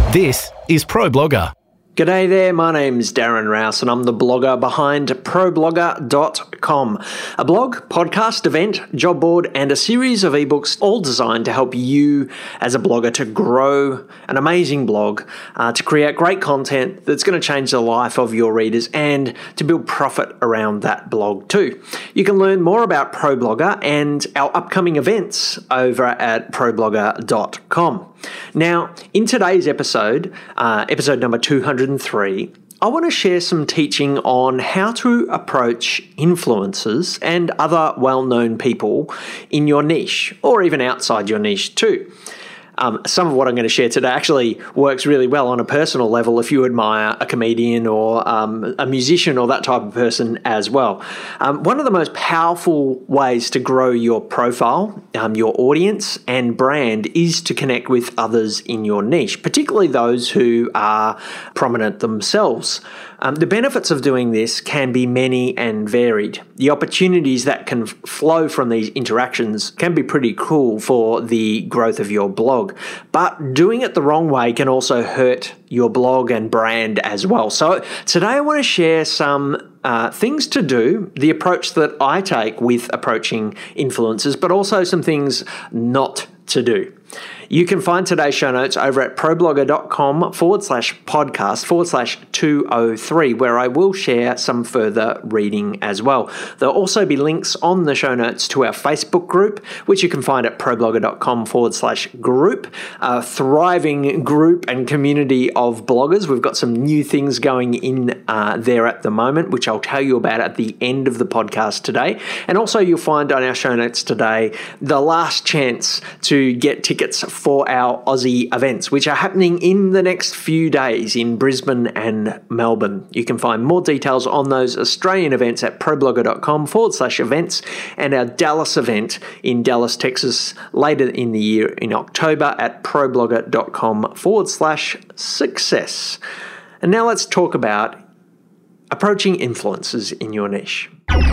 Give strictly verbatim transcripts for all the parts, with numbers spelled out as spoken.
This is ProBlogger. G'day there, my name's Darren Rouse and I'm the blogger behind pro blogger dot com, a blog, podcast, event, job board and a series of ebooks all designed to help you as a blogger to grow an amazing blog, uh, to create great content that's going to change the life of your readers and to build profit around that blog too. You can learn more about ProBlogger and our upcoming events over at pro blogger dot com. Now, in today's episode, uh, episode number two hundred three, I want to share some teaching on how to approach influencers and other well-known people in your niche, or even outside your niche too. Um, some of what I'm going to share today actually works really well on a personal level if you admire a comedian or um, a musician or that type of person as well. Um, one of the most powerful ways to grow your profile, um, your audience and brand is to connect with others in your niche, particularly those who are prominent themselves. Um, the benefits of doing this can be many and varied. The opportunities that can f- flow from these interactions can be pretty cool for the growth of your blog, but doing it the wrong way can also hurt your blog and brand as well. So today I want to share some uh, things to do, the approach that I take with approaching influencers, but also some things not to do. You can find today's show notes over at pro blogger dot com forward slash podcast forward slash 203, where I will share some further reading as well. There'll also be links on the show notes to our Facebook group, which you can find at pro blogger dot com forward slash group, a thriving group and community of bloggers. We've got some new things going in uh, there at the moment, which I'll tell you about at the end of the podcast today. And also you'll find on our show notes today the last chance to get tickets for our Aussie events, which are happening in the next few days in Brisbane and Melbourne. You can find more details on those Australian events at pro blogger dot com forward slash events and our Dallas event in Dallas, Texas later in the year in October at pro blogger dot com forward slash success. And now let's talk about approaching influencers in your niche.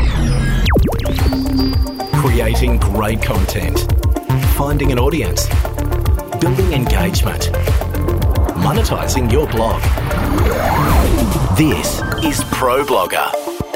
Creating great content. Finding an audience. Building engagement. Monetizing your blog. This is ProBlogger.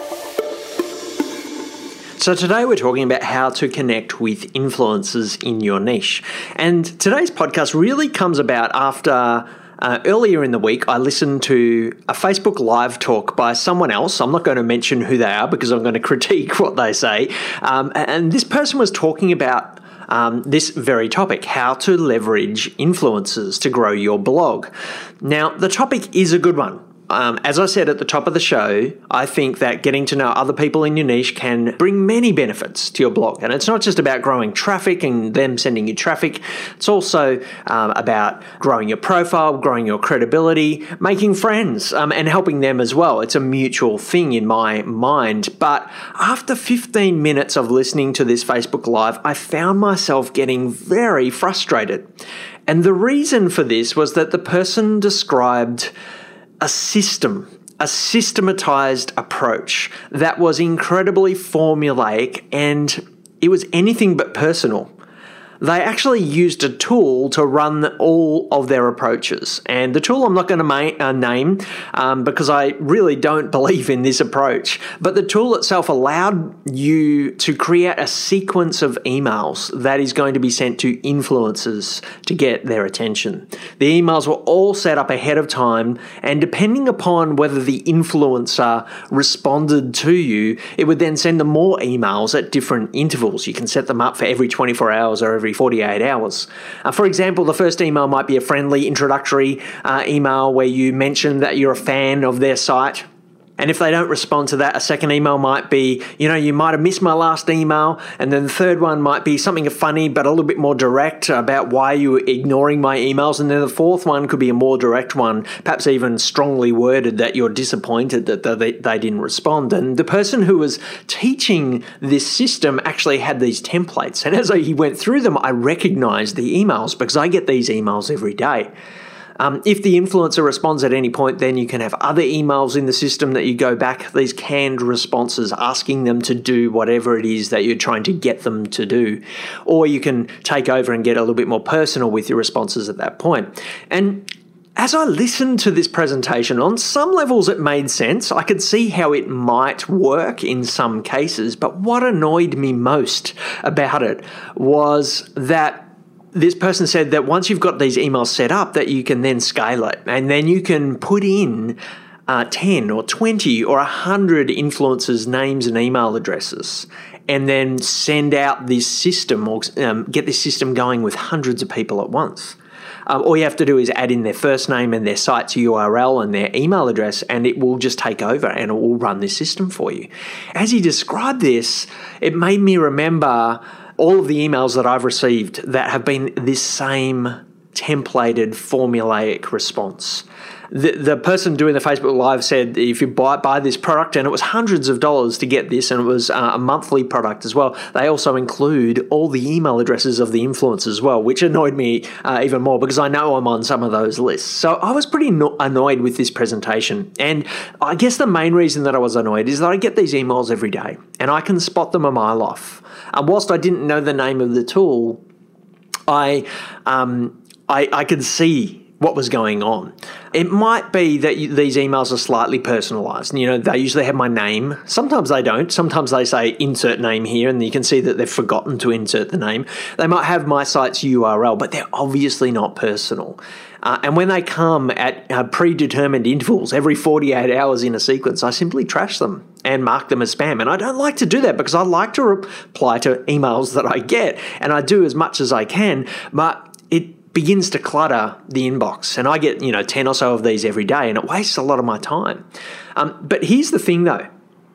So today we're talking about how to connect with influencers in your niche. And today's podcast really comes about after Uh, earlier in the week, I listened to a Facebook Live talk by someone else. I'm not going to mention who they are because I'm going to critique what they say. Um, and this person was talking about um, this very topic, how to leverage influencers to grow your blog. Now, the topic is a good one. Um, as I said at the top of the show, I think that getting to know other people in your niche can bring many benefits to your blog. And it's not just about growing traffic and them sending you traffic. It's also um, about growing your profile, growing your credibility, making friends, um, and helping them as well. It's a mutual thing in my mind. But after fifteen minutes of listening to this Facebook Live, I found myself getting very frustrated. And the reason for this was that the person described a system, a systematized approach that was incredibly formulaic and it was anything but personal. They actually used a tool to run all of their approaches. And the tool I'm not going to ma- uh, name um, because I really don't believe in this approach. But the tool itself allowed you to create a sequence of emails that is going to be sent to influencers to get their attention. The emails were all set up ahead of time, and depending upon whether the influencer responded to you, it would then send them more emails at different intervals. You can set them up for every twenty-four hours or every forty-eight hours. Uh, for example, the first email might be a friendly introductory uh, email where you mention that you're a fan of their site. And if they don't respond to that, a second email might be, you know, you might have missed my last email. And then the third one might be something funny, but a little bit more direct about why you were ignoring my emails. And then the fourth one could be a more direct one, perhaps even strongly worded that you're disappointed that they, they didn't respond. And the person who was teaching this system actually had these templates. And as he went through them, I recognized the emails because I get these emails every day. Um, if the influencer responds at any point, then you can have other emails in the system that you go back, these canned responses asking them to do whatever it is that you're trying to get them to do. Or you can take over and get a little bit more personal with your responses at that point. And as I listened to this presentation, on some levels it made sense. I could see how it might work in some cases, but what annoyed me most about it was that this person said that once you've got these emails set up, that you can then scale it, and then you can put in uh, ten or twenty or one hundred influencers' names and email addresses, and then send out this system or um, get this system going with hundreds of people at once. Um, all you have to do is add in their first name and their site's U R L and their email address, and it will just take over and it will run this system for you. As he described this, it made me remember all of the emails that I've received that have been this same templated, formulaic response. The, the person doing the Facebook Live said if you buy, buy this product, and it was hundreds of dollars to get this, and it was uh, a monthly product as well. They also include all the email addresses of the influencers as well, which annoyed me uh, even more because I know I'm on some of those lists. So I was pretty no- annoyed with this presentation. And I guess the main reason that I was annoyed is that I get these emails every day and I can spot them a mile off. And whilst I didn't know the name of the tool, I um, I, I could see what was going on. It might be that you, these emails are slightly personalized. You know, they usually have my name. Sometimes they don't. Sometimes they say insert name here, and you can see that they've forgotten to insert the name. They might have my site's U R L, but they're obviously not personal. Uh, and when they come at uh, predetermined intervals, every forty-eight hours in a sequence, I simply trash them and mark them as spam. And I don't like to do that because I like to reply to emails that I get, and I do as much as I can, but it begins to clutter the inbox. And I get, you know, ten or so of these every day, and it wastes a lot of my time. Um, but here's the thing though.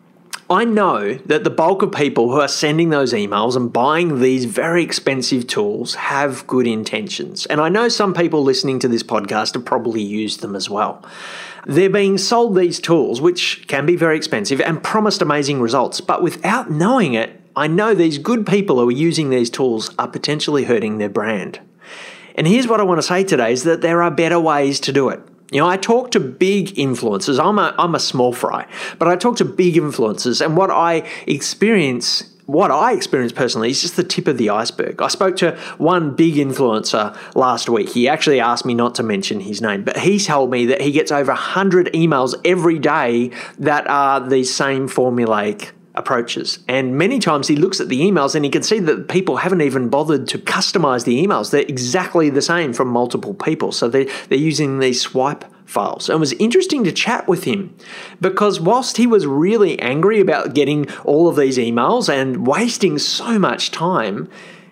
I know that the bulk of people who are sending those emails and buying these very expensive tools have good intentions. And I know some people listening to this podcast have probably used them as well. They're being sold these tools, which can be very expensive, and promised amazing results. But without knowing it, I know these good people who are using these tools are potentially hurting their brand. And here's what I want to say today is that there are better ways to do it. You know, I talk to big influencers. I'm a, I'm a small fry, but I talk to big influencers, and what I experience, what I experience personally is just the tip of the iceberg. I spoke to one big influencer last week. He actually asked me not to mention his name, but he told me that he gets over one hundred emails every day that are the same formulaic approaches. And many times he looks at the emails and he can see that people haven't even bothered to customize the emails. They're exactly the same from multiple people. So they, they're using these swipe files. And it was interesting to chat with him because whilst he was really angry about getting all of these emails and wasting so much time,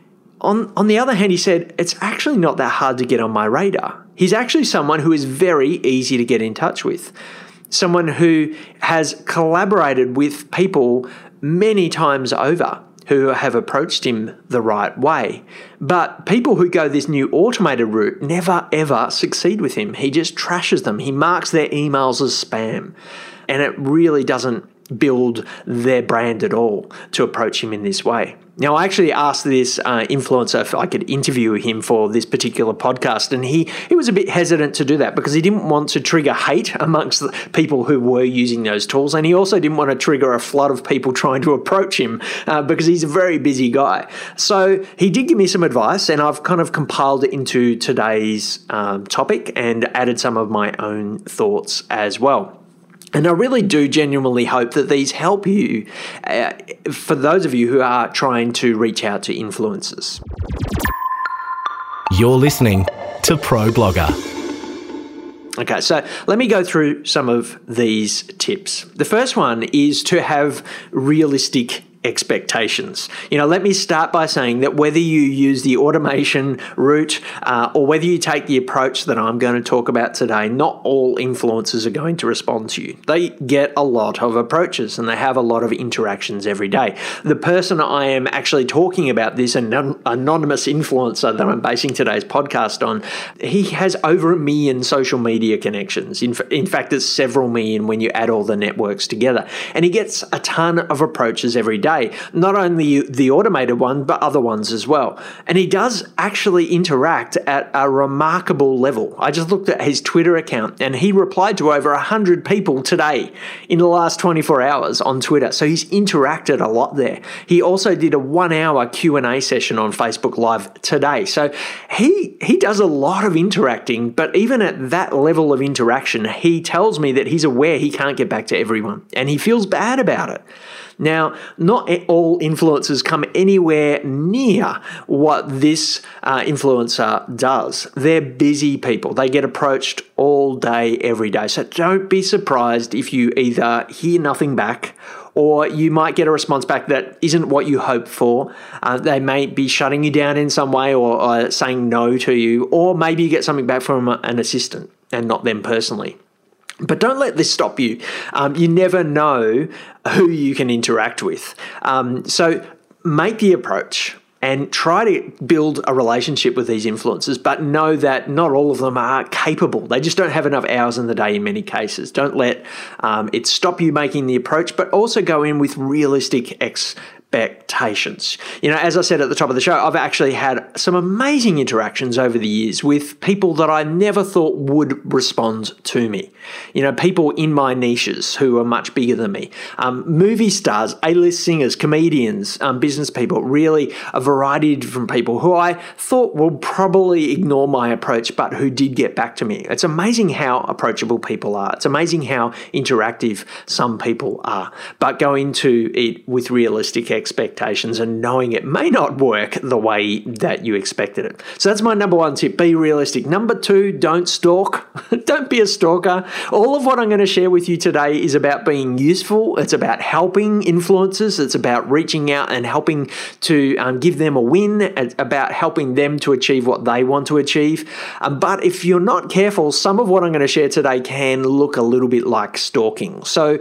on, on the other hand, he said, it's actually not that hard to get on my radar. He's actually someone who is very easy to get in touch with. Someone who has collaborated with people many times over who have approached him the right way. But people who go this new automated route never, ever succeed with him. He just trashes them. He marks their emails as spam. And it really doesn't build their brand at all to approach him in this way. Now, I actually asked this uh, influencer if I could interview him for this particular podcast, and he, he was a bit hesitant to do that because he didn't want to trigger hate amongst the people who were using those tools, and he also didn't want to trigger a flood of people trying to approach him uh, because he's a very busy guy. So he did give me some advice, and I've kind of compiled it into today's um, topic and added some of my own thoughts as well. And I really do genuinely hope that these help you uh, for those of you who are trying to reach out to influencers. You're listening to Pro Blogger. Okay, so let me go through some of these tips. The first one is to have realistic expectations. You know, let me start by saying that whether you use the automation route uh, or whether you take the approach that I'm going to talk about today, not all influencers are going to respond to you. They get a lot of approaches and they have a lot of interactions every day. The person I am actually talking about, this anon- anonymous influencer that I'm basing today's podcast on, he has over a million social media connections. In, f- in fact, it's several million when you add all the networks together. And he gets a ton of approaches every day. day, not only the automated one, but other ones as well. And he does actually interact at a remarkable level. I just looked at his Twitter account and he replied to over one hundred people today in the last twenty-four hours on Twitter. So he's interacted a lot there. He also did a one-hour Q and A session on Facebook Live today. So he he does a lot of interacting, but even at that level of interaction, he tells me that he's aware he can't get back to everyone and he feels bad about it. Now, not all influencers come anywhere near what this uh, influencer does. They're busy people. They get approached all day, every day. So don't be surprised if you either hear nothing back or you might get a response back that isn't what you hoped for. Uh, they may be shutting you down in some way or uh, saying no to you, or maybe you get something back from an assistant and not them personally. But don't let this stop you. Um, you never know who you can interact with. Um, so make the approach and try to build a relationship with these influencers, but know that not all of them are capable. They just don't have enough hours in the day in many cases. Don't let um, it stop you making the approach, but also go in with realistic expectations. You know, as I said at the top of the show, I've actually had some amazing interactions over the years with people that I never thought would respond to me. You know, people in my niches who are much bigger than me. Um, movie stars, A-list singers, comedians, um, business people, really a variety of different people who I thought will probably ignore my approach, but who did get back to me. It's amazing how approachable people are. It's amazing how interactive some people are. But go into it with realistic expectations and knowing it may not work the way that you expected it. So that's my number one tip. Be realistic. Number two, don't stalk. Don't be a stalker. All of what I'm going to share with you today is about being useful. It's about helping influencers. It's about reaching out and helping to um, give them a win. It's about helping them to achieve what they want to achieve. Um, but if you're not careful, some of what I'm going to share today can look a little bit like stalking. So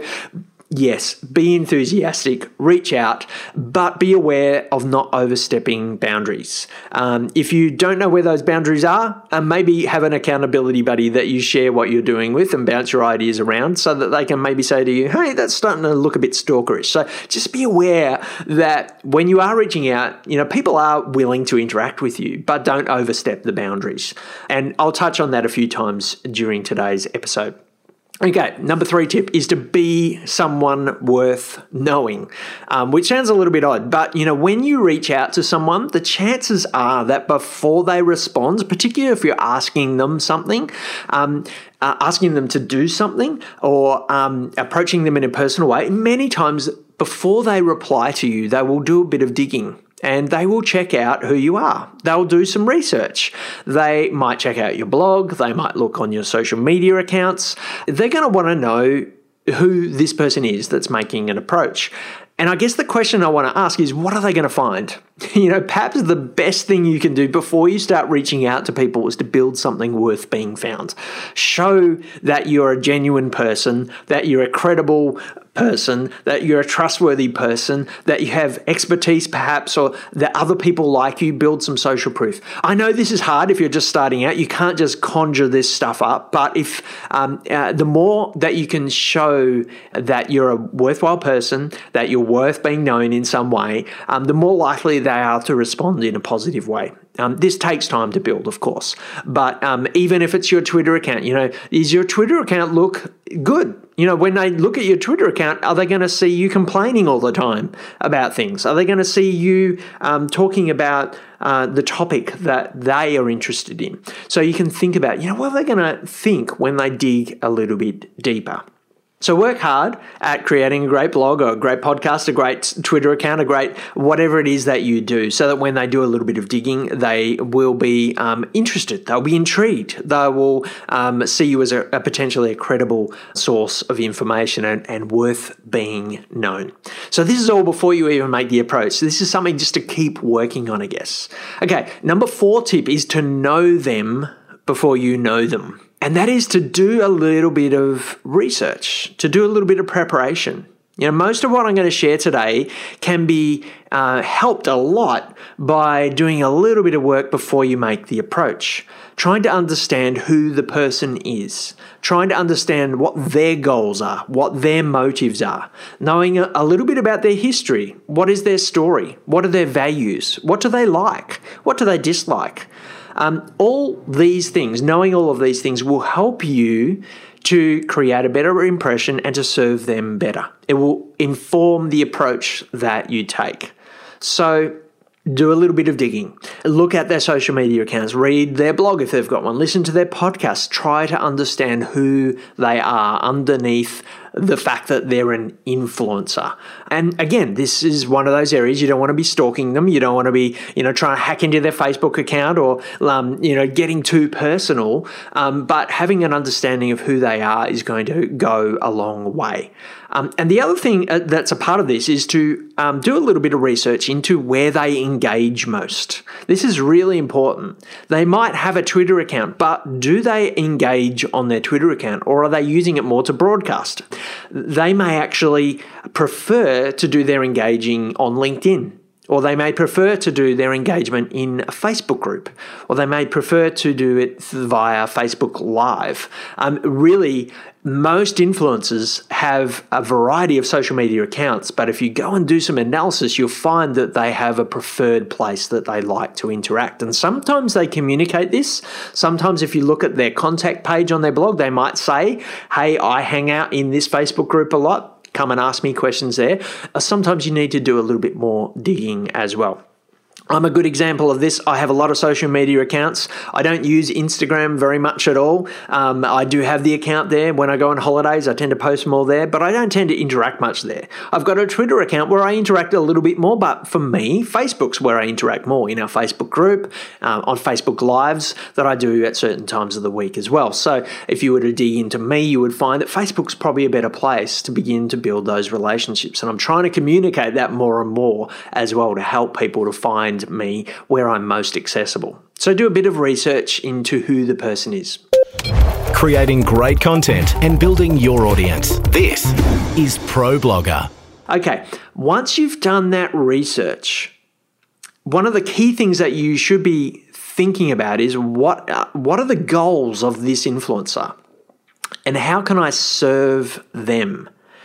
yes, be enthusiastic, reach out, but be aware of not overstepping boundaries. Um, if you don't know where those boundaries are, uh, maybe have an accountability buddy that you share what you're doing with and bounce your ideas around so that they can maybe say to you, hey, that's starting to look a bit stalkerish. So just be aware that when you are reaching out, you know, people are willing to interact with you, but don't overstep the boundaries. And I'll touch on that a few times during today's episode. Okay, number three tip is to be someone worth knowing, um, which sounds a little bit odd, but you know, when you reach out to someone, the chances are that before they respond, particularly if you're asking them something, um, uh, asking them to do something or um, approaching them in a personal way, many times before they reply to you, they will do a bit of digging. And they will check out who you are. They'll do some research. They might check out your blog. They might look on your social media accounts. They're going to want to know who this person is that's making an approach. And I guess the question I want to ask is, what are they going to find? You know, perhaps the best thing you can do before you start reaching out to people is to build something worth being found. Show that you're a genuine person, that you're a credible person, that you're a trustworthy person, that you have expertise perhaps, or that other people like you. Build some social proof. I know this is hard if you're just starting out. You can't just conjure this stuff up, but if um, uh, the more that you can show that you're a worthwhile person, that you're worth being known in some way, um, the more likely they are to respond in a positive way. Um, this takes time to build, of course, but um, even if it's your Twitter account, you know, is your Twitter account look good? You know, when they look at your Twitter account, are they going to see you complaining all the time about things? Are they going to see you um, talking about uh, the topic that they are interested in? So you can think about, you know, what are they going to think when they dig a little bit deeper? So work hard at creating a great blog or a great podcast, a great Twitter account, a great whatever it is that you do, so that when they do a little bit of digging, they will be um, interested. They'll be intrigued. They will um, see you as a, a potentially a credible source of information and, and worth being known. So this is all before you even make the approach. So this is something just to keep working on, I guess. Okay, number four tip is to know them before you know them. And that is to do a little bit of research, to do a little bit of preparation. You know, most of what I'm going to share today can be uh, helped a lot by doing a little bit of work before you make the approach. Trying to understand who the person is, trying to understand what their goals are, what their motives are, knowing a, a little bit about their history. What is their story? What are their values? What do they like? What do they dislike? Um, all these things, knowing all of these things will help you to create a better impression and to serve them better. It will inform the approach that you take. So do a little bit of digging. Look at their social media accounts. Read their blog if they've got one. Listen to their podcast. Try to understand who they are underneath the fact that they're an influencer. And again, this is one of those areas you don't want to be stalking them. You don't want to be, you know, trying to hack into their Facebook account or, um, you know, getting too personal. Um, but having an understanding of who they are is going to go a long way. Um, and the other thing that's a part of this is to um, do a little bit of research into where they engage most. This is really important. They might have a Twitter account, but do they engage on their Twitter account, or are they using it more to broadcast? They may actually prefer to do their engaging on LinkedIn, or they may prefer to do their engagement in a Facebook group, or they may prefer to do it via Facebook Live. Um, really, most influencers have a variety of social media accounts, but if you go and do some analysis, you'll find that they have a preferred place that they like to interact. And sometimes they communicate this. Sometimes if you look at their contact page on their blog, they might say, hey, I hang out in this Facebook group a lot. Come and ask me questions there. Sometimes you need to do a little bit more digging as well. I'm a good example of this. I have a lot of social media accounts. I don't use Instagram very much at all. Um, I do have the account there. When I go on holidays, I tend to post more there, but I don't tend to interact much there. I've got a Twitter account where I interact a little bit more, but for me, Facebook's where I interact more, in our Facebook group, um, on Facebook Lives that I do at certain times of the week as well. So if you were to dig into me, you would find that Facebook's probably a better place to begin to build those relationships. And I'm trying to communicate that more and more as well to help people to find me where I'm most accessible. So do a bit of research into who the person is. Creating great content and building your audience. This is ProBlogger. Okay, once you've done that research, one of the key things that you should be thinking about is what uh, what are the goals of this influencer, and how can I serve them?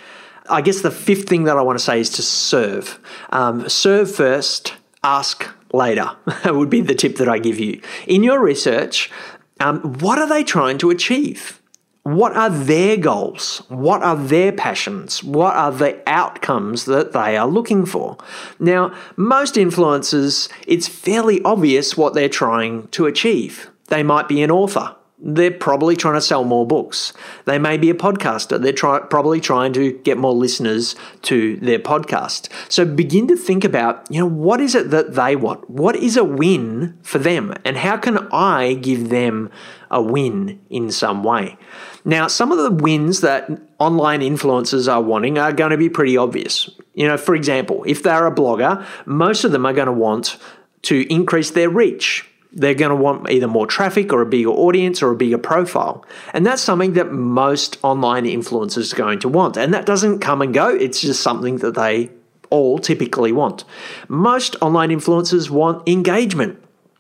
I guess the fifth thing that I want to say is to serve. Um, serve first, ask later. That would be the tip that I give you. In your research, um, what are they trying to achieve? What are their goals? What are their passions? What are the outcomes that they are looking for? Now, most influencers, it's fairly obvious what they're trying to achieve. They might be an author. They're probably trying to sell more books. They may be a podcaster. They're try- probably trying to get more listeners to their podcast. So begin to think about, you know, what is it that they want? What is a win for them? And how can I give them a win in some way? Now, some of the wins that online influencers are wanting are going to be pretty obvious. You know, for example, if they're a blogger, most of them are going to want to increase their reach. They're going to want either more traffic or a bigger audience or a bigger profile. And that's something that most online influencers are going to want. And that doesn't come and go. It's just something that they all typically want. Most online influencers want engagement.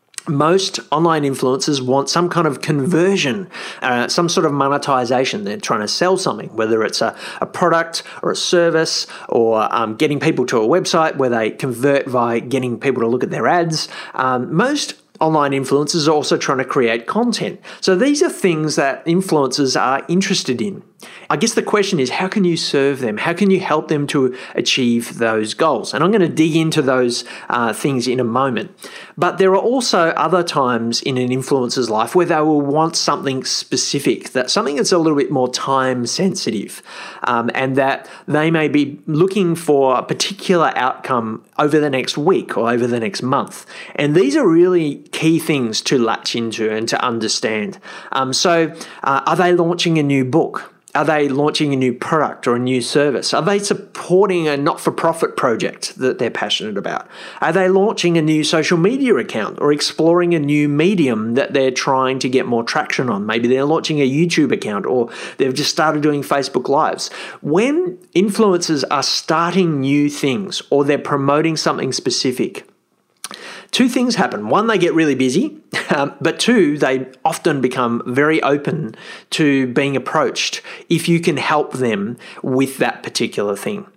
Most online influencers want some kind of conversion, uh, some sort of monetization. They're trying to sell something, whether it's a, a product or a service, or um, getting people to a website where they convert by getting people to look at their ads. Um, most online influencers are also trying to create content. So these are things that influencers are interested in. I guess the question is, how can you serve them? How can you help them to achieve those goals? And I'm going to dig into those uh, things in a moment. But there are also other times in an influencer's life where they will want something specific, that something that's a little bit more time sensitive, um, and that they may be looking for a particular outcome over the next week or over the next month. And these are really key things to latch into and to understand. Um, so uh, are they launching a new book? Are they launching a new product or a new service? Are they supporting a not-for-profit project that they're passionate about? Are they launching a new social media account or exploring a new medium that they're trying to get more traction on? Maybe they're launching a YouTube account or they've just started doing Facebook Lives. When influencers are starting new things or they're promoting something specific, two things happen. One, they get really busy, um, but two, they often become very open to being approached if you can help them with that particular thing.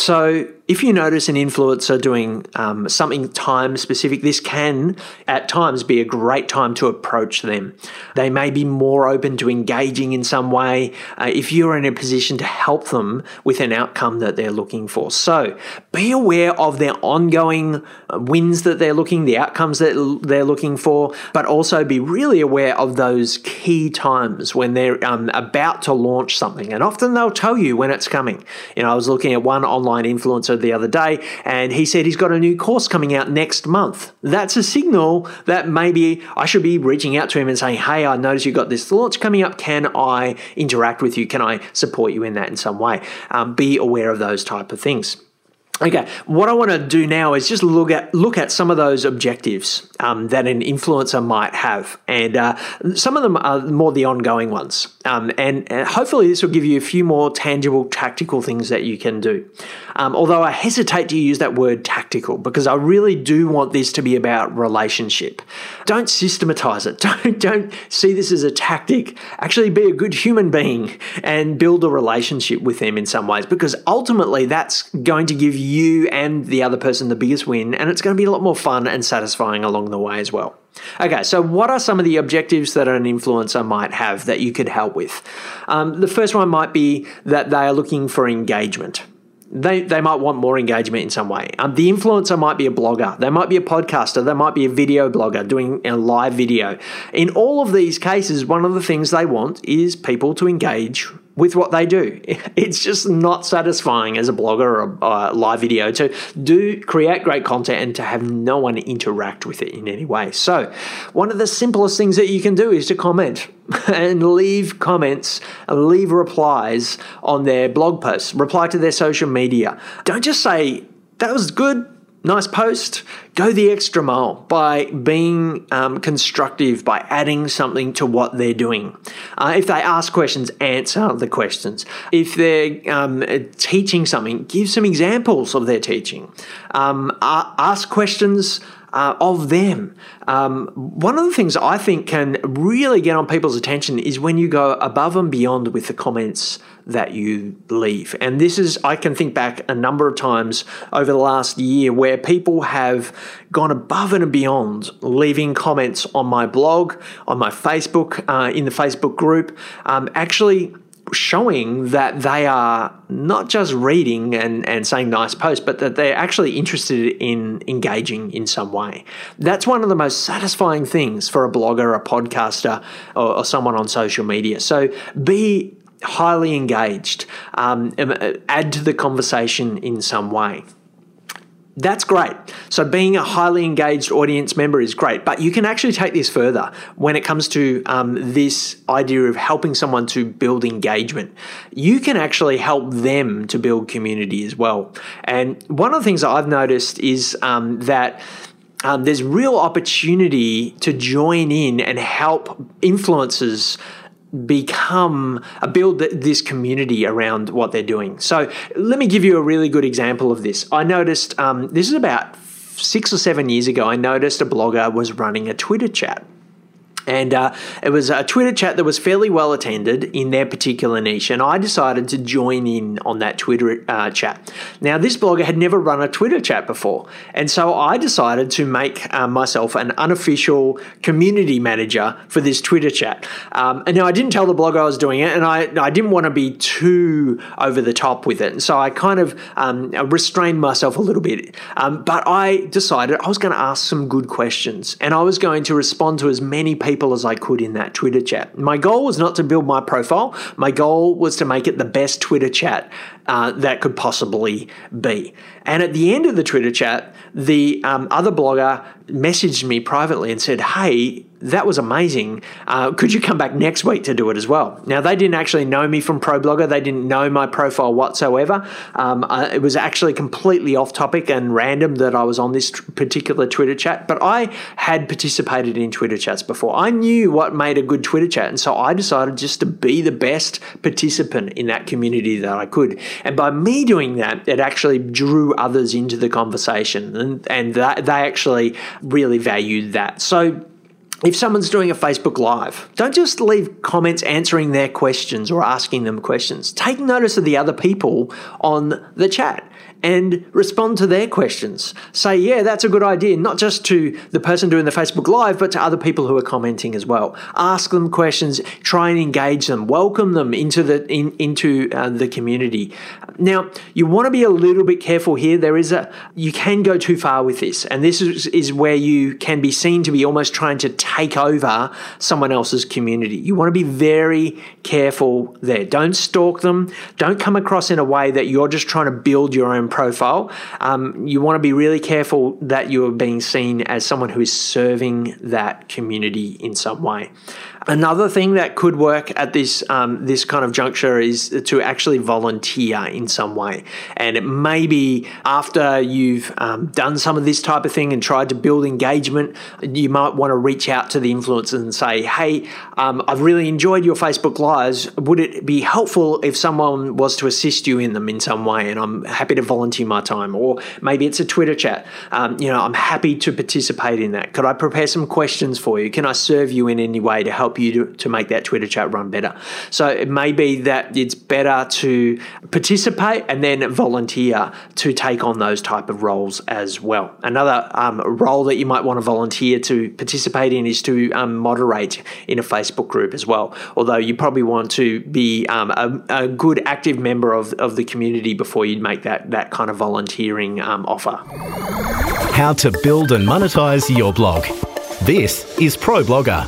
So if you notice an influencer doing um, something time specific, this can at times be a great time to approach them. They may be more open to engaging in some way uh, if you're in a position to help them with an outcome that they're looking for. So be aware of their ongoing wins that they're looking, the outcomes that they're looking for, but also be really aware of those key times when they're um, about to launch something. And often they'll tell you when it's coming. You know, I was looking at one online influencer the other day, and he said he's got a new course coming out next month. That's a signal that maybe I should be reaching out to him and saying, hey, I noticed you got this launch coming up. Can I interact with you? Can I support you in that in some way? Um, be aware of those type of things. Okay, what I want to do now is just look at look at some of those objectives um, that an influencer might have, and uh, some of them are more the ongoing ones. Um, and, and hopefully this will give you a few more tangible, tactical things that you can do. Um, although I hesitate to use that word tactical because I really do want this to be about relationship. Don't systematize it. Don't don't see this as a tactic. Actually, be a good human being and build a relationship with them in some ways, because ultimately that's going to give you you and the other person the biggest win, and it's going to be a lot more fun and satisfying along the way as well. Okay, so what are some of the objectives that an influencer might have that you could help with? Um, the first one might be that they are looking for engagement. They they might want more engagement in some way. Um, the influencer might be a blogger. They might be a podcaster. They might be a video blogger doing a live video. In all of these cases, one of the things they want is people to engage with what they do. It's just not satisfying as a blogger or a uh, live video to do create great content and to have no one interact with it in any way. So one of the simplest things that you can do is to comment and leave comments, leave replies on their blog posts, reply to their social media. Don't just say, that was good, nice post. Go the extra mile by being um, constructive, by adding something to what they're doing. Uh, if they ask questions, answer the questions. If they're um, teaching something, give some examples of their teaching. Um, ask questions Uh, of them. Um, one of the things I think can really get on people's attention is when you go above and beyond with the comments that you leave. And this is, I can think back a number of times over the last year where people have gone above and beyond, leaving comments on my blog, on my Facebook, uh, in the Facebook group, um, actually showing that they are not just reading and, and saying nice posts, but that they're actually interested in engaging in some way. That's one of the most satisfying things for a blogger, a podcaster, or, or someone on social media. So be highly engaged, um, add to the conversation in some way. That's great. So being a highly engaged audience member is great, but you can actually take this further when it comes to um, this idea of helping someone to build engagement. You can actually help them to build community as well. And one of the things that I've noticed is um, that um, there's real opportunity to join in and help influencers become uh, build this community around what they're doing. So let me give you a really good example of this. I noticed um, this is about six or seven years ago. I noticed a blogger was running a Twitter chat. And uh, it was a Twitter chat that was fairly well attended in their particular niche. And I decided to join in on that Twitter uh, chat. Now, this blogger had never run a Twitter chat before. And so I decided to make uh, myself an unofficial community manager for this Twitter chat. Um, and now I didn't tell the blogger I was doing it, and I, I didn't want to be too over the top with it. And so I kind of um, restrained myself a little bit. Um, but I decided I was going to ask some good questions. And I was going to respond to as many people as I could in that Twitter chat. My goal was not to build my profile. My goal was to make it the best Twitter chat uh, that could possibly be. And at the end of the Twitter chat, the um, other blogger messaged me privately and said, hey, that was amazing. Uh, could you come back next week to do it as well? Now, they didn't actually know me from ProBlogger. They didn't know my profile whatsoever. Um, uh, it was actually completely off topic and random that I was on this t- particular Twitter chat, but I had participated in Twitter chats before. I knew what made a good Twitter chat, and so I decided just to be the best participant in that community that I could. And by me doing that, it actually drew others into the conversation, and, and that, they actually really valued that. So if someone's doing a Facebook Live, don't just leave comments answering their questions or asking them questions. Take notice of the other people on the chat and respond to their questions. Say, yeah, that's a good idea, not just to the person doing the Facebook Live, but to other people who are commenting as well. Ask them questions, try and engage them, welcome them into the in, into uh, the community. Now, you want to be a little bit careful here. There is a you can go too far with this, and this is, is where you can be seen to be almost trying to take over someone else's community. You want to be very careful there. Don't stalk them. Don't come across in a way that you're just trying to build your own profile. Um, you want to be really careful that you are being seen as someone who is serving that community in some way. Another thing that could work at this um, this kind of juncture is to actually volunteer in some way. And it may be after you've um, done some of this type of thing and tried to build engagement, you might want to reach out to the influencers and say, hey, um, I've really enjoyed your Facebook Lives. Would it be helpful if someone was to assist you in them in some way? And I'm happy to volunteer my time. Or maybe it's a Twitter chat. Um, you know, I'm happy to participate in that. Could I prepare some questions for you? Can I serve you in any way to help you to, to make that Twitter chat run better? So it may be that it's better to participate and then volunteer to take on those type of roles as well. Another um, role that you might want to volunteer to participate in is to um, moderate in a Facebook group as well. Although you probably want to be um, a, a good active member of, of the community before you make that, that kind of volunteering um, offer. How to build and monetize your blog. This is ProBlogger.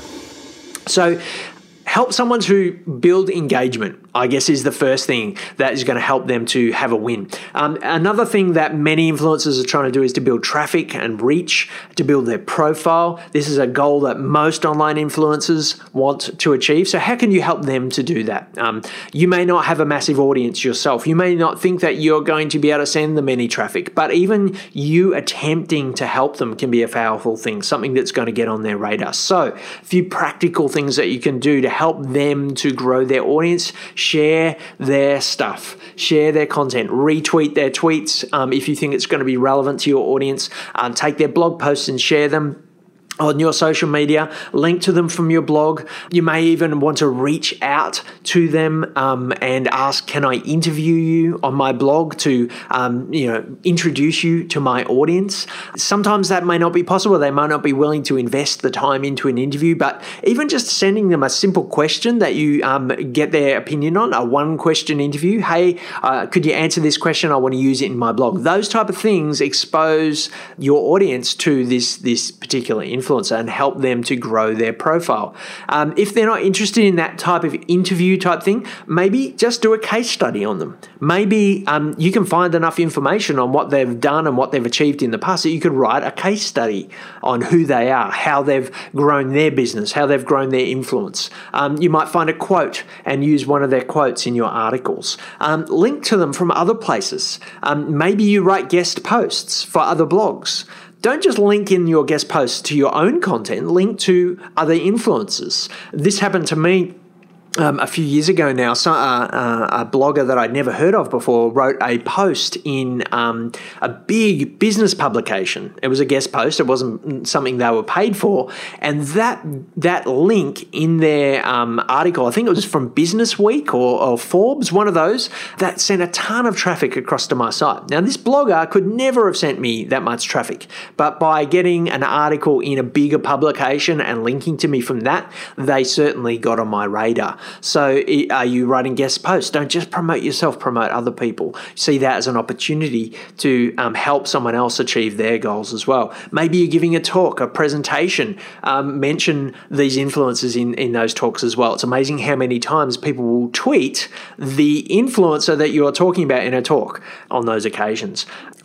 So help someone to build engagement, I guess, is the first thing that is going to help them to have a win. Um, another thing that many influencers are trying to do is to build traffic and reach, to build their profile. This is a goal that most online influencers want to achieve. So how can you help them to do that? Um, you may not have a massive audience yourself. You may not think that you're going to be able to send them any traffic, but even you attempting to help them can be a powerful thing, something that's going to get on their radar. So a few practical things that you can do to help them to grow their audience. Share their stuff, share their content, retweet their tweets um, if you think it's going to be relevant to your audience. Um, take their blog posts and share them on your social media, link to them from your blog. You may even want to reach out to them um, and ask, can I interview you on my blog to um, you know, introduce you to my audience? Sometimes that may not be possible. They might not be willing to invest the time into an interview, but even just sending them a simple question that you um, get their opinion on, a one question interview. Hey, uh, could you answer this question? I want to use it in my blog. Those type of things expose your audience to this, this particular influencer and help them to grow their profile. Um, if they're not interested in that type of interview type thing, maybe just do a case study on them. Maybe um, you can find enough information on what they've done and what they've achieved in the past that you could write a case study on who they are, how they've grown their business, how they've grown their influence. Um, you might find a quote and use one of their quotes in your articles. Um, link to them from other places. Um, maybe you write guest posts for other blogs. Don't just link in your guest posts to your own content, link to other influencers. This happened to me Um, a few years ago now. So, uh, uh, a blogger that I'd never heard of before wrote a post in um, a big business publication. It was a guest post. It wasn't something they were paid for. And that that link in their um, article, I think it was from Business Week or, or Forbes, one of those, that sent a ton of traffic across to my site. Now, this blogger could never have sent me that much traffic, but by getting an article in a bigger publication and linking to me from that, they certainly got on my radar. So are you writing guest posts? Don't just promote yourself, promote other people. See that as an opportunity to um, help someone else achieve their goals as well. Maybe you're giving a talk, a presentation. Um, mention these influencers in, in those talks as well. It's amazing how many times people will tweet the influencer that you are talking about in a talk on those occasions.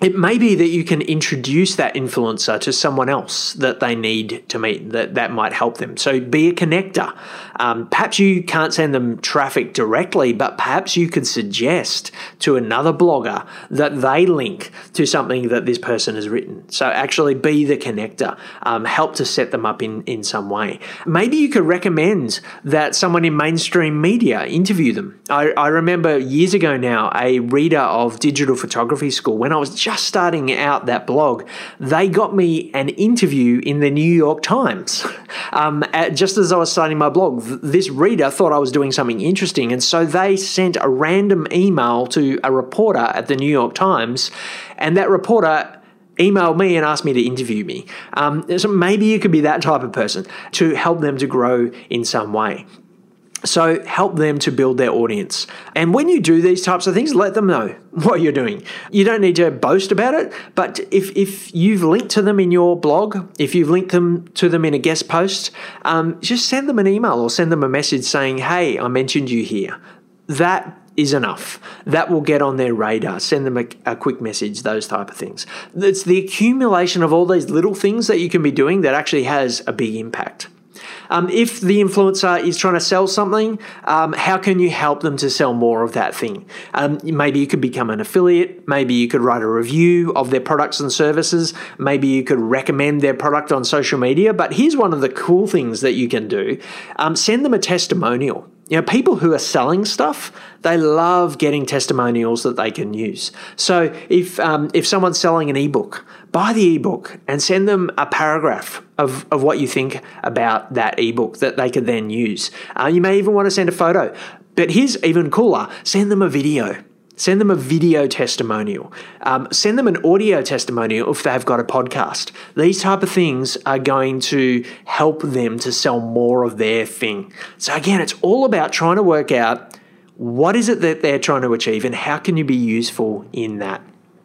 It may be that you can introduce that influencer to someone else that they need to meet, that, that might help them. So be a connector. Um, perhaps you can't send them traffic directly, but perhaps you could suggest to another blogger that they link to something that this person has written. So actually be the connector, um, help to set them up in, in some way. Maybe you could recommend that someone in mainstream media interview them. I, I remember years ago now, a reader of Digital Photography School, when I was just starting out that blog, they got me an interview in the New York Times. Um, at, just as I was starting my blog, th- this reader thought I was doing something interesting, and so they sent a random email to a reporter at the New York Times, and that reporter emailed me and asked me to interview me. Um, so maybe you could be that type of person to help them to grow in some way. So help them to build their audience. And when you do these types of things, let them know what you're doing. You don't need to boast about it, but if, if you've linked to them in your blog, if you've linked them to them in a guest post, um, just send them an email or send them a message saying, hey, I mentioned you here. That is enough. That will get on their radar. Send them a, a quick message, those type of things. It's the accumulation of all these little things that you can be doing that actually has a big impact. Um, if the influencer is trying to sell something, um, how can you help them to sell more of that thing? Um, maybe you could become an affiliate. Maybe you could write a review of their products and services. Maybe you could recommend their product on social media. But here's one of the cool things that you can do. Um, send them a testimonial. You know, people who are selling stuff, they love getting testimonials that they can use. So if um, if someone's selling an ebook, buy the ebook and send them a paragraph of, of what you think about that ebook that they could then use. Uh, you may even want to send a photo. But here's even cooler, send them a video. Send them a video testimonial. Um, send them an audio testimonial if they've got a podcast. These type of things are going to help them to sell more of their thing. So again, it's all about trying to work out what is it that they're trying to achieve and how can you be useful in that.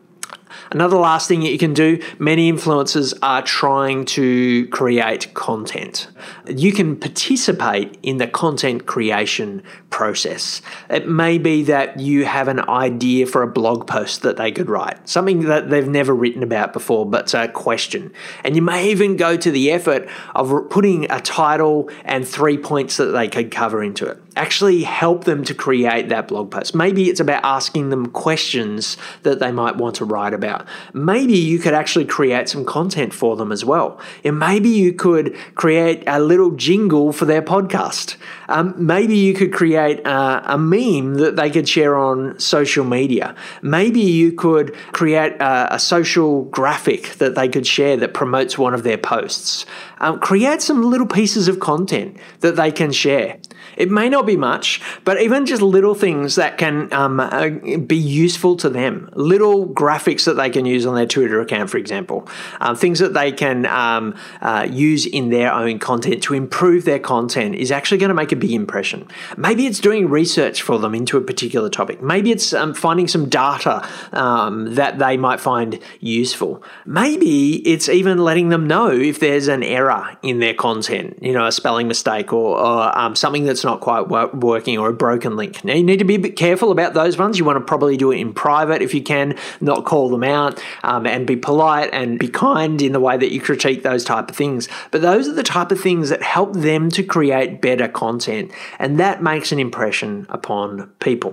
Another last thing that you can do, many influencers are trying to create content. You can participate in the content creation process. It may be that you have an idea for a blog post that they could write, something that they've never written about before, but it's a question. And you may even go to the effort of putting a title and three points that they could cover into it. Actually help them to create that blog post. Maybe it's about asking them questions that they might want to write about. Maybe you could actually create some content for them as well. And maybe you could create a little jingle for their podcast. Um, maybe you could create a, a meme that they could share on social media. Maybe you could create a, a social graphic that they could share that promotes one of their posts. Um, create some little pieces of content that they can share. It may not be much, but even just little things that can um, uh, be useful to them. Little graphics that they can use on their Twitter account, for example. Um, things that they can um, uh, use in their own content to improve their content is actually going to make a big impression. Maybe it's doing research for them into a particular topic. Maybe it's um, finding some data um, that they might find useful. Maybe it's even letting them know if there's an error in their content, you know, a spelling mistake or, or um, something that's not quite working or a broken link. Now, you need to be a bit careful about those ones. You want to probably do it in private if you can, not call them out, um, and be polite and be kind in the way that you critique those type of things. But those are the type of things that help them to create better content, and that makes an impression upon people.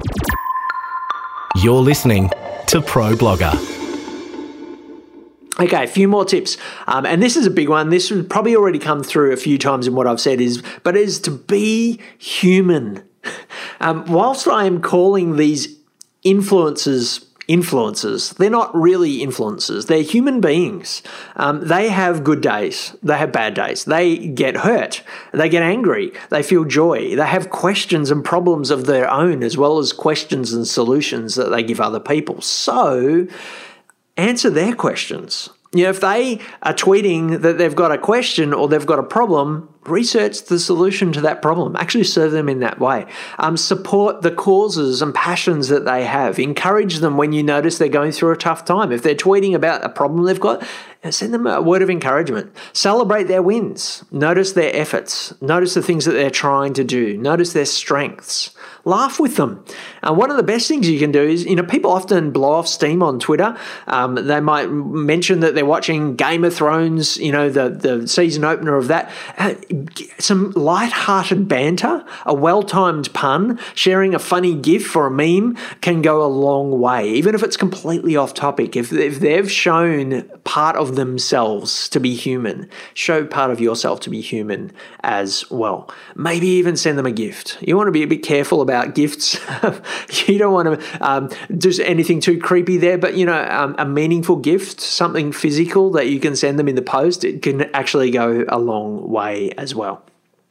You're listening to Pro Blogger. Okay, a few more tips. Um, and this is a big one. This has probably already come through a few times in what I've said, is, but it is to be human. Um, whilst I am calling these influencers influencers, they're not really influencers. They're human beings. Um, they have good days. They have bad days. They get hurt. They get angry. They feel joy. They have questions and problems of their own, as well as questions and solutions that they give other people. So answer their questions. You know, if they are tweeting that they've got a question or they've got a problem, research the solution to that problem. Actually serve them in that way. Um, support the causes and passions that they have. Encourage them when you notice they're going through a tough time. If they're tweeting about a problem they've got, And send them a word of encouragement. Celebrate their wins. Notice their efforts. Notice the things that they're trying to do. Notice their strengths. Laugh with them. And one of the best things you can do is, you know, people often blow off steam on Twitter. Um, they might mention that they're watching Game of Thrones, you know, the, the season opener of that. Uh, some light-hearted banter, a well-timed pun, sharing a funny gif or a meme can go a long way, even if it's completely off topic. If, if they've shown part of themselves to be human, show part of yourself to be human as well. Maybe even send them a gift. You want to be a bit careful about gifts. You don't want to um, do anything too creepy there, but, you know, um, a meaningful gift, something physical that you can send them in the post, it can actually go a long way as well.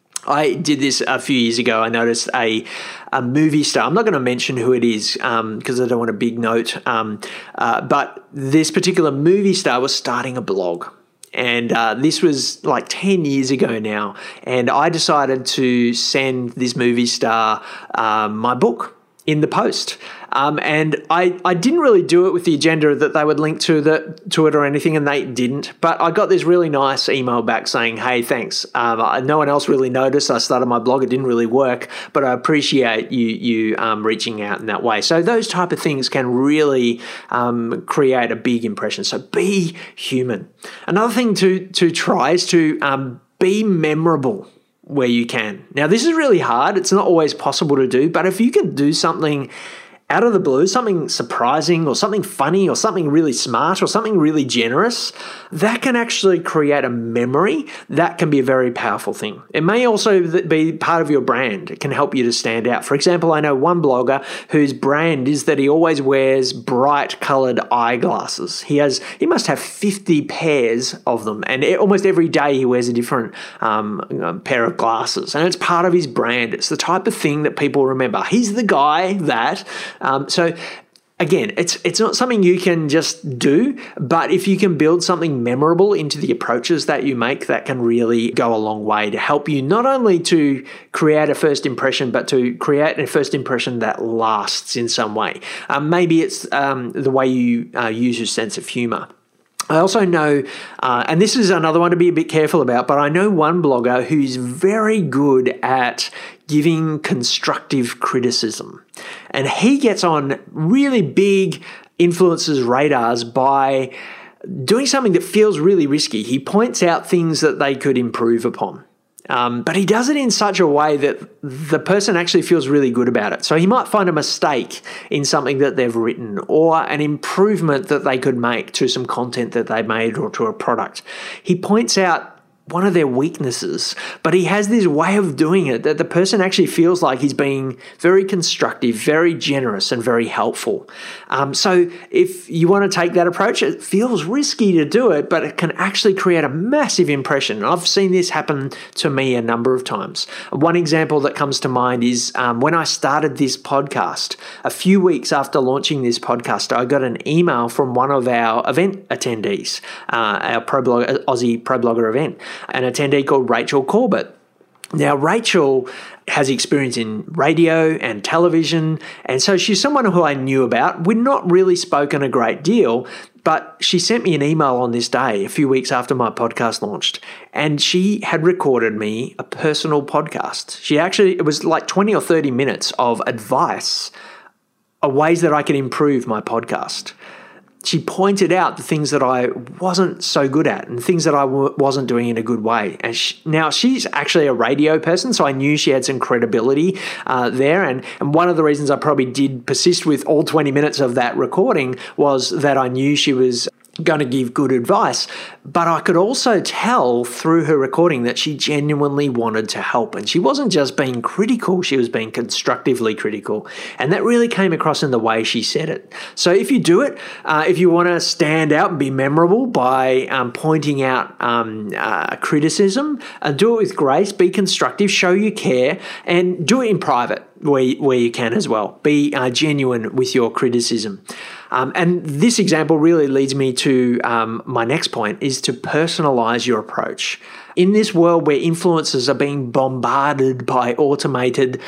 I did this a few years ago. I noticed a, a movie star. I'm not going to mention who it is because um, I don't want a big note. Um, uh, but this particular movie star was starting a blog. And uh, this was like ten years ago now. And I decided to send this movie star um, my book in the post. Um, and I, I didn't really do it with the agenda that they would link to the to it or anything, and they didn't. But I got this really nice email back saying, hey, thanks. Um, I, no one else really noticed I started my blog. It didn't really work, but I appreciate you you um, reaching out in that way. So those type of things can really um, create a big impression. So be human. Another thing to, to try is to um, be memorable where you can. Now, this is really hard. It's not always possible to do, but if you can do something out of the blue, something surprising or something funny or something really smart or something really generous, that can actually create a memory that can be a very powerful thing. It may also be part of your brand. It can help you to stand out. For example, I know one blogger whose brand is that he always wears bright colored eyeglasses. He has, he must have fifty pairs of them, and almost every day he wears a different um, pair of glasses, and it's part of his brand. It's the type of thing that people remember. He's the guy that... Um, so again, it's it's not something you can just do, but if you can build something memorable into the approaches that you make, that can really go a long way to help you not only to create a first impression, but to create a first impression that lasts in some way. Um, maybe it's um, the way you uh, use your sense of humor. I also know, uh, and this is another one to be a bit careful about, but I know one blogger who's very good at giving constructive criticism. And he gets on really big influencers' radars by doing something that feels really risky. He points out things that they could improve upon. Um, but he does it in such a way that the person actually feels really good about it. So he might find a mistake in something that they've written or an improvement that they could make to some content that they made or to a product. He points out one of their weaknesses, but he has this way of doing it that the person actually feels like he's being very constructive, very generous, and very helpful. Um, so if you want to take that approach, it feels risky to do it, but it can actually create a massive impression. I've seen this happen to me a number of times. One example that comes to mind is um, when I started this podcast. A few weeks after launching this podcast, I got an email from one of our event attendees, uh, our Pro Blogger, Aussie Pro Blogger event, an attendee called Rachel Corbett. Now, Rachel has experience in radio and television, and so she's someone who I knew about. We'd not really spoken a great deal, but she sent me an email on this day, a few weeks after my podcast launched, and she had recorded me a personal podcast. She actually, it was like twenty or thirty minutes of advice of ways that I could improve my podcast. She pointed out the things that I wasn't so good at and things that I w- wasn't doing in a good way. And she, now she's actually a radio person, so I knew she had some credibility uh, there. And, and one of the reasons I probably did persist with all twenty minutes of that recording was that I knew she was going to give good advice. But I could also tell through her recording that she genuinely wanted to help. And she wasn't just being critical, she was being constructively critical. And that really came across in the way she said it. So if you do it, uh, if you want to stand out and be memorable by um, pointing out um, uh, criticism, uh, do it with grace, be constructive, show you care, and do it in private. where, where you can as well. Be uh, genuine with your criticism. Um, and this example really leads me to um, my next point, is to personalize your approach. In this world where influencers are being bombarded by automated,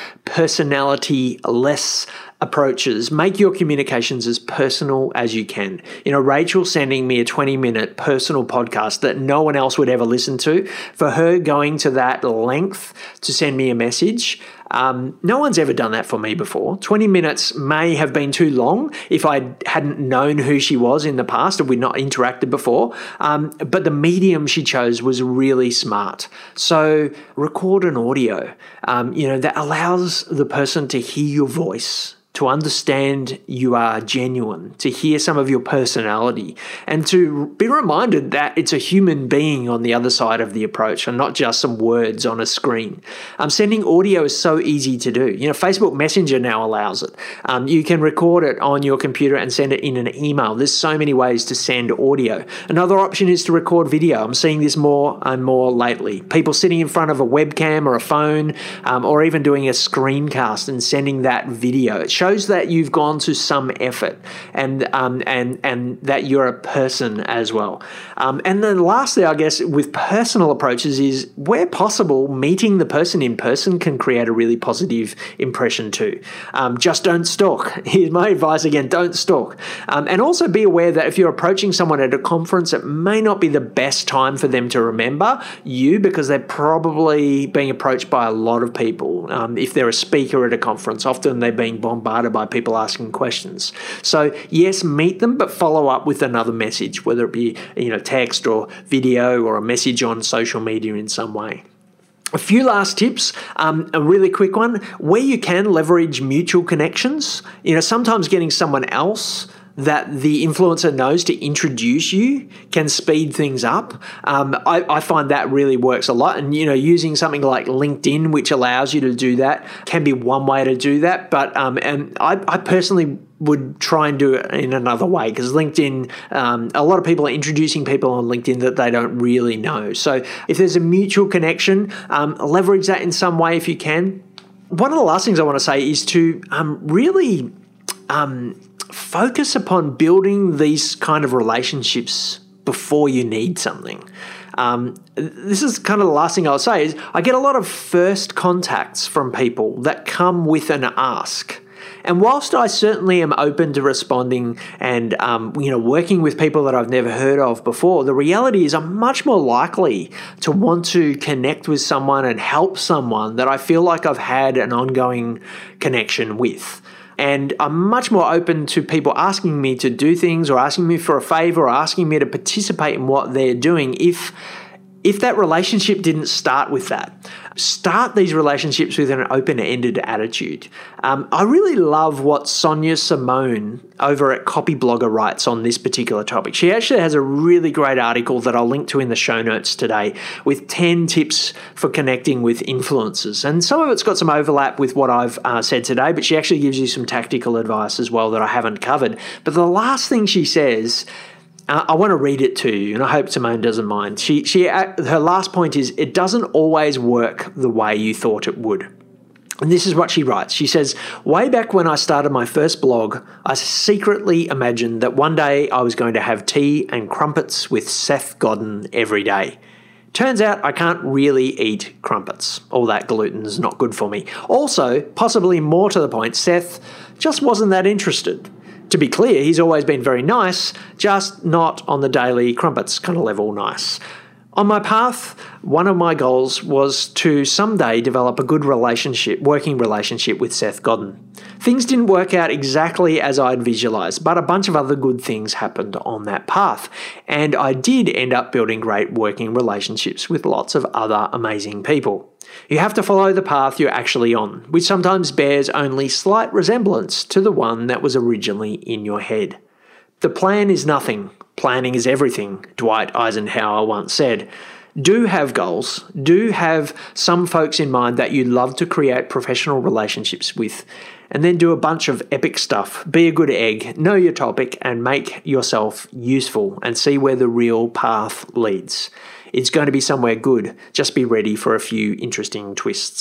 personality-less approaches, make your communications as personal as you can. You know, Rachel sending me a twenty-minute personal podcast that no one else would ever listen to, for her going to that length to send me a message, um, no one's ever done that for me before. twenty minutes may have been too long if I hadn't known who she was in the past, if we'd not interacted before, um, but the medium she chose was really smart. So record an audio, um, you know, that allows the person to hear your voice, to understand you are genuine, to hear some of your personality, and to be reminded that it's a human being on the other side of the approach and not just some words on a screen. Um, sending audio is so easy to do. You know, Facebook Messenger now allows it. Um, you can record it on your computer and send it in an email. There's so many ways to send audio. Another option is to record video. I'm seeing this more and more lately. People sitting in front of a webcam or a phone, um, or even doing a screencast and sending that video. It shows that you've gone to some effort, and um, and and that you're a person as well. Um, and then lastly, I guess, with personal approaches is, where possible, meeting the person in person can create a really positive impression too. Um, just don't stalk. Here's my advice again, don't stalk. Um, and also be aware that if you're approaching someone at a conference, it may not be the best time for them to remember you, because they're probably being approached by a lot of people. Um, if they're a speaker at a conference, often they're being bombarded by people asking questions. So yes, meet them, but follow up with another message, whether it be, you know, text or video or a message on social media in some way. A few last tips, um, a really quick one. Where you can, leverage mutual connections. You know, sometimes getting someone else that the influencer knows to introduce you can speed things up. Um, I, I find that really works a lot. And, you know, using something like LinkedIn, which allows you to do that, can be one way to do that. But um, and I, I personally would try and do it in another way, because LinkedIn, um, a lot of people are introducing people on LinkedIn that they don't really know. So if there's a mutual connection, um, leverage that in some way if you can. One of the last things I want to say is to um, really um, focus upon building these kind of relationships before you need something. Um, this is kind of the last thing I'll say is I get a lot of first contacts from people that come with an ask. And whilst I certainly am open to responding and, um, you know, working with people that I've never heard of before, the reality is I'm much more likely to want to connect with someone and help someone that I feel like I've had an ongoing connection with. And I'm much more open to people asking me to do things, or asking me for a favor, or asking me to participate in what they're doing if if that relationship didn't start with that. Start these relationships with an open-ended attitude. Um, I really love what Sonia Simone over at Copyblogger writes on this particular topic. She actually has a really great article that I'll link to in the show notes today with ten tips for connecting with influencers. And some of it's got some overlap with what I've uh, said today, but she actually gives you some tactical advice as well that I haven't covered. But the last thing she says, Uh, I want to read it to you, and I hope Simone doesn't mind. She, she, uh, her last point is, it doesn't always work the way you thought it would. And this is what she writes. She says, way back when I started my first blog, I secretly imagined that one day I was going to have tea and crumpets with Seth Godin every day. Turns out I can't really eat crumpets. All that gluten's not good for me. Also, possibly more to the point, Seth just wasn't that interested. To be clear, he's always been very nice, just not on the daily crumpets kind of level nice. On my path, one of my goals was to someday develop a good relationship, working relationship with Seth Godin. Things didn't work out exactly as I'd visualized, but a bunch of other good things happened on that path. And I did end up building great working relationships with lots of other amazing people. You have to follow the path you're actually on, which sometimes bears only slight resemblance to the one that was originally in your head. The plan is nothing. Planning is everything, Dwight Eisenhower once said. Do have goals. Do have some folks in mind that you love to create professional relationships with. And then do a bunch of epic stuff. Be a good egg, know your topic, and make yourself useful, and see where the real path leads. It's going to be somewhere good. Just be ready for a few interesting twists.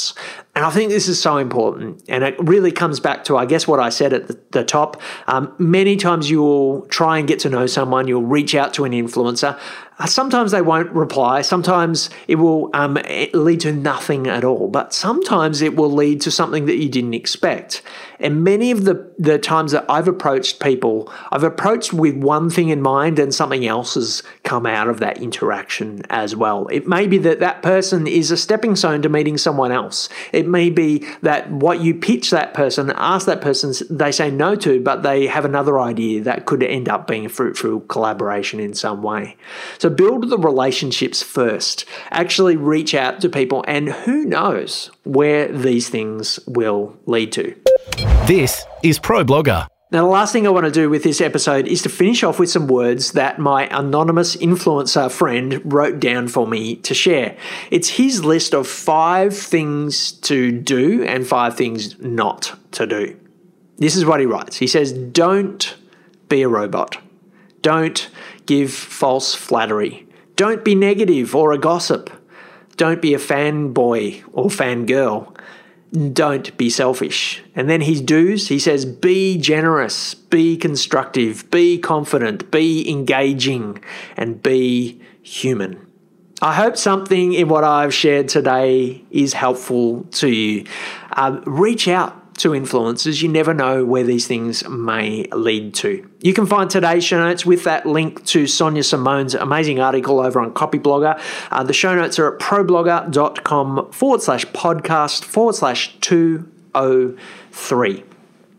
And I think this is so important, and it really comes back to, I guess, what I said at the, the top. Um, many times you will try and get to know someone, you'll reach out to an influencer. Uh, sometimes they won't reply. Sometimes it will um, lead to nothing at all, but sometimes it will lead to something that you didn't expect. And many of the, the times that I've approached people, I've approached with one thing in mind and something else has come out of that interaction as well. It may be that that person is a stepping stone to meeting someone else. It may be that what you pitch that person, ask that person, they say no to, but they have another idea that could end up being a fruitful collaboration in some way. So build the relationships first. Actually reach out to people, and who knows where these things will lead to. This is ProBlogger. Now, the last thing I want to do with this episode is to finish off with some words that my anonymous influencer friend wrote down for me to share. It's his list of five things to do and five things not to do. This is what he writes. He says, don't be a robot. Don't give false flattery. Don't be negative or a gossip. Don't be a fanboy or fangirl. Don't be selfish. And then his do's, he says, be generous, be constructive, be confident, be engaging, and be human. I hope something in what I've shared today is helpful to you. Uh, reach out to influencers. You never know where these things may lead to. You can find today's show notes with that link to Sonia Simone's amazing article over on Copyblogger. Uh, the show notes are at problogger.com forward slash podcast forward slash 203.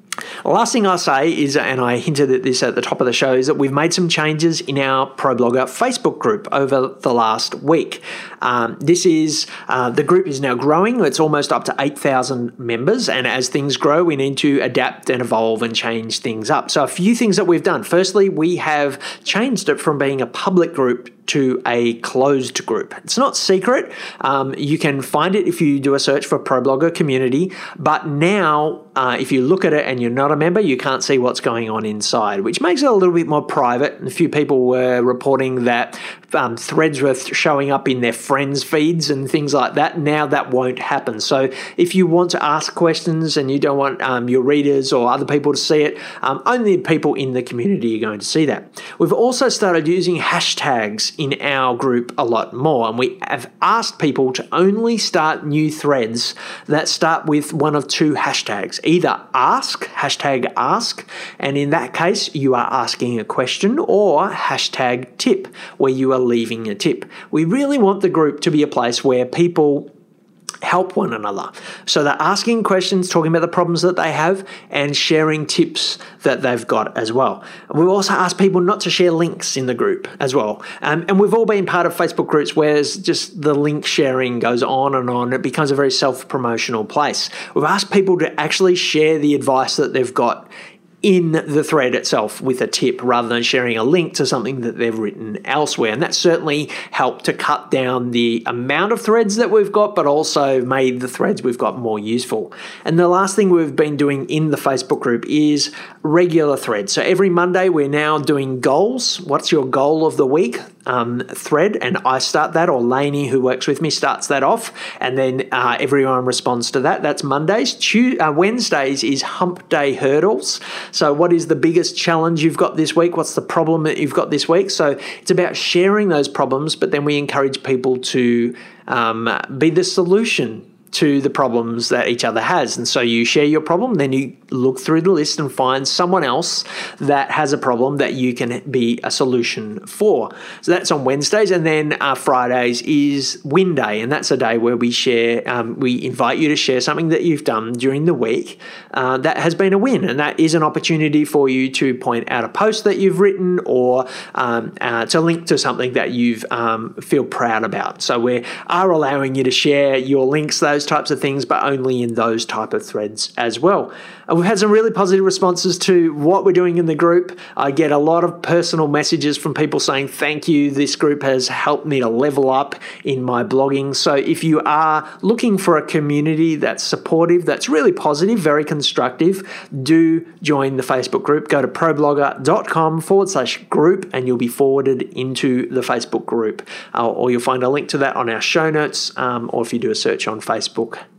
Last thing I'll say is, and I hinted at this at the top of the show, is that we've made some changes in our ProBlogger Facebook group over the last week. Um, this is, uh, the group is now growing. It's almost up to eight thousand members. And as things grow, we need to adapt and evolve and change things up. So a few things that we've done. Firstly, we have changed it from being a public group to a closed group. It's not secret. Um, you can find it if you do a search for ProBlogger Community. But now, uh, if you look at it and you're not a member, you can't see what's going on inside, which makes it a little bit more private. A few people were reporting that um, threads were showing up in their friends' feeds and things like that. Now that won't happen. So if you want to ask questions and you don't want um, your readers or other people to see it, um, only people in the community are going to see that. We've also started using hashtags in our group a lot more, and we have asked people to only start new threads that start with one of two hashtags, either ask, hashtag ask, and in that case you are asking a question, or hashtag tip, where you are leaving a tip. We really want the group to be a place where people help one another. So they're asking questions, talking about the problems that they have, and sharing tips that they've got as well. We've also asked people not to share links in the group as well. Um, and we've all been part of Facebook groups where it's just the link sharing goes on and on. It becomes a very self-promotional place. We've asked people to actually share the advice that they've got in the thread itself with a tip, rather than sharing a link to something that they've written elsewhere. And that certainly helped to cut down the amount of threads that we've got, but also made the threads we've got more useful. And the last thing we've been doing in the Facebook group is regular threads. So every Monday we're now doing goals. What's your goal of the week? Um, thread, and I start that, or Lainey, who works with me, starts that off, and then uh, everyone responds to that. That's Mondays. Tuesdays, uh, Wednesdays is Hump Day Hurdles. So what is the biggest challenge you've got this week? What's the problem that you've got this week? So it's about sharing those problems, but then we encourage people to um, be the solution to the problems that each other has. And so you share your problem, then you look through the list and find someone else that has a problem that you can be a solution for. So that's on Wednesdays. And then uh, Fridays is Win Day. And that's a day where we share, um, we invite you to share something that you've done during the week uh, that has been a win. And that is an opportunity for you to point out a post that you've written, or um, uh, to link to something that you've um, feel proud about. So we are allowing you to share your links, those types of things, but only in those type of threads as well. And we've had some really positive responses to what we're doing in the group. I get a lot of personal messages from people saying, thank you, this group has helped me to level up in my blogging. So if you are looking for a community that's supportive, that's really positive, very constructive, do join the Facebook group. Go to problogger.com forward slash group and you'll be forwarded into the Facebook group. Uh, or you'll find a link to that on our show notes, um, or if you do a search on Facebook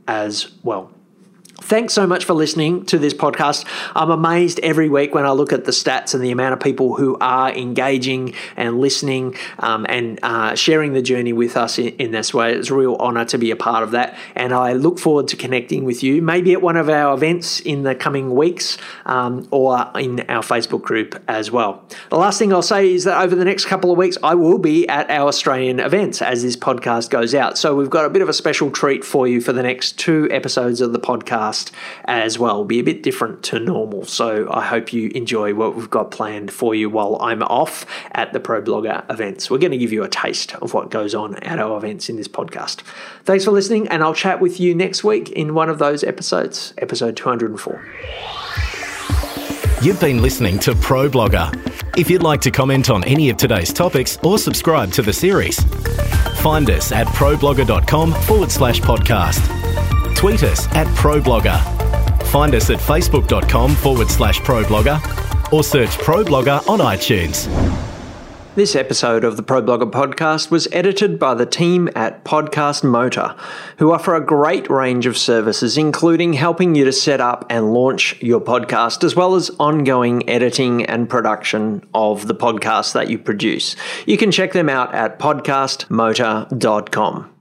as well. Thanks so much for listening to this podcast. I'm amazed every week when I look at the stats and the amount of people who are engaging and listening um, and uh, sharing the journey with us in, in this way. It's a real honour to be a part of that. And I look forward to connecting with you, maybe at one of our events in the coming weeks um, or in our Facebook group as well. The last thing I'll say is that over the next couple of weeks, I will be at our Australian events as this podcast goes out. So we've got a bit of a special treat for you for the next two episodes of the podcast as well. It'll be a bit different to normal, so I hope you enjoy what we've got planned for you while I'm off at the ProBlogger events. We're going to give you a taste of what goes on at our events in this podcast. Thanks for listening, and I'll chat with you next week in one of those episodes, episode two hundred four. You've been listening to ProBlogger. If you'd like to comment on any of today's topics or subscribe to the series, find us at problogger.com forward slash podcast. Tweet us at ProBlogger. Find us at facebook.com forward slash ProBlogger or search ProBlogger on iTunes. This episode of the ProBlogger podcast was edited by the team at Podcast Motor, who offer a great range of services, including helping you to set up and launch your podcast, as well as ongoing editing and production of the podcast that you produce. You can check them out at podcast motor dot com.